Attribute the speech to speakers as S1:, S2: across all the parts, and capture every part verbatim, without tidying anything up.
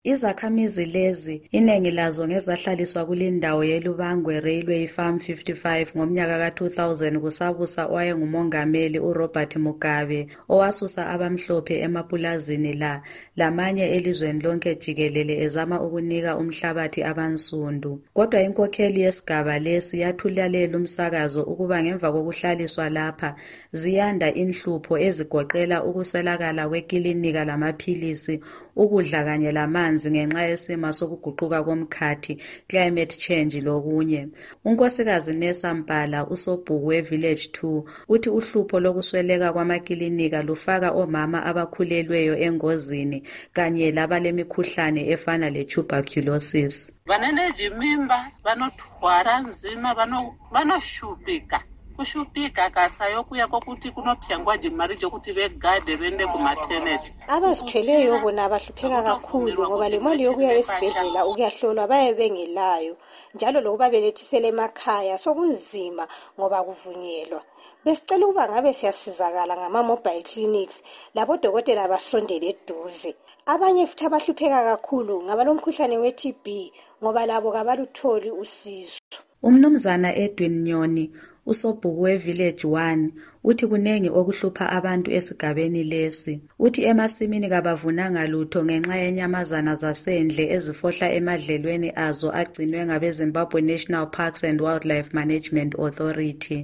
S1: Izakhamizi lezi iningi lazo ngezahlaliswa kulindawo yeLubangwe Railway Farm fifty-five ngomnyaka ka two thousand kusabusa owayengumongameli uRobert Mugabe owasusa abamhlophe emapulazini la lamanye elizweni lonke jikelele ezama ukunika umhlabathi abansundu. Kodwa inkokheli yesigaba lesi yathulalela umsakazo ukuba ngemva kokuhlaliswa lapha ziyanda inhlupho ezigoqela ukuswelakala kwekilinika lamaphilisi, ukudla kanye lamanzi ngenxa yesimo sokuguquka komkhathi, climate change lokunye. Unkosikazi Nesa Mpala usobhuku weVillage two uthi uhlupho lokusweleka kwamakilinika lufaka omama abakhulelweyo engozini kanye labalemikhuhlane efana letuberculosis.
S2: Vaneneji mimba vanothwara nzima vanoshupika kushupika kasayokuya kokuthi kunophyangwa nje imali jokuthi begade bende kumaternity.
S3: Abazithweleyo bona abahlupheka kakhulu ngoba le mali yokuya esibhedlela ukuyahlolwa baye bengelayo, njalo lokuba belethisele emakhaya sokunzima ngoba kuvunyelwa. Besicela ukuba ngabe siyasizakala ngama-mobile clinics labo dokotela basondele eduze. Abanye futhi abahlupheka kakhulu ngabalomkhuhlane we-T B ngoba labo kabalutholi usizo.
S1: Umnumzana Edwin Nyoni usobhuku weVillage one uthi kunengi okuhlupha abantu esigabeni lesi. Uthi emasimini kabavunanga lutho ngenxa yenyamazana zasendle ezifohla emadlelweni azo agcinwe ngabeZimbabwe National Parks and Wildlife Management Authority.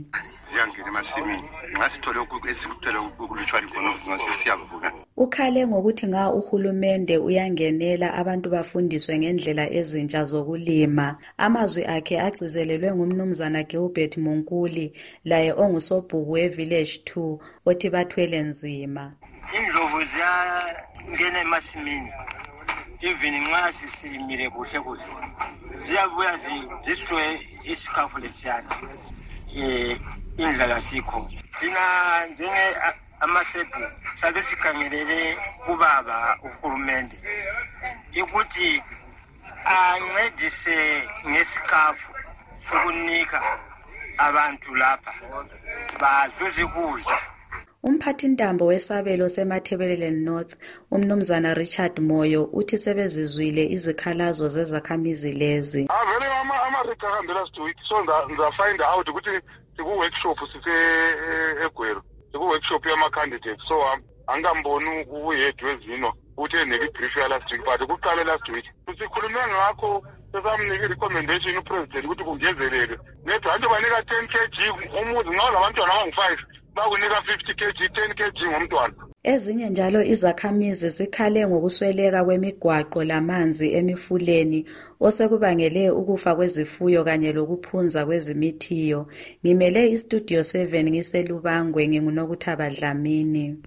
S1: Ukhale ngokuthi nga uhulumende uyangenela abantu bafundiswe ngendlela ezintsha zokulima. Amazwi akhe agcizelelwe ngumnumzana Gilbert Munkuli laye ongusobhuku weVillage two othi bathwele nzima.
S4: Indlovu ziyangena emasimini even nxa sisimile kuhle kuhle ziyabuya zidestroy isikhafu lesiyana eh indlala sikho thina njenge amasebu sabe sikhangelele kubaba uhulumende ukuthi ancedise ngesikhafu sokunika abantu lapha bazuze kudla.
S1: Umphathintambo wesabelo seMatabeleland North umnumzana Richard Moyo uthi sebezizwile izikhalazo zezakhamizi lezi.
S5: Avele ama ama rekahambela sithi so nda find out ukuthi siku workshop sise eGwero siku workshop yama candidates so angamboni ukuyedwe ezino uthe neke brief ya last week but kuqale last week sikhulume ngakho sesamnika recommendation upresident ukuthi kungezelele nethu abantu banika ten kilograms umuzi ngawo labantwana abangu five bakunika fifty kilograms ten kilograms ngomntwana.
S1: Ezinye njalo izakhamizi zikhale ngokusweleka kwemigwaqo lamanzi emifuleni osekubangele ukufa kwezifuyo kanye lokuphunza kwezimithiyo. Ngimele iStudio seven ngiselubangwe nginguNokuthaba Dlamini.